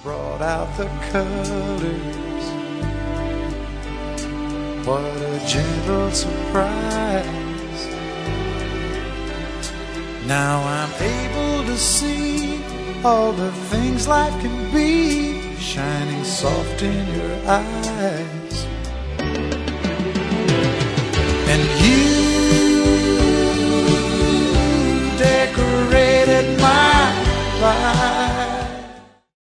brought out the colors. What a gentle surprise. Now I'm able to see all the things life can be, shining soft in your eyes.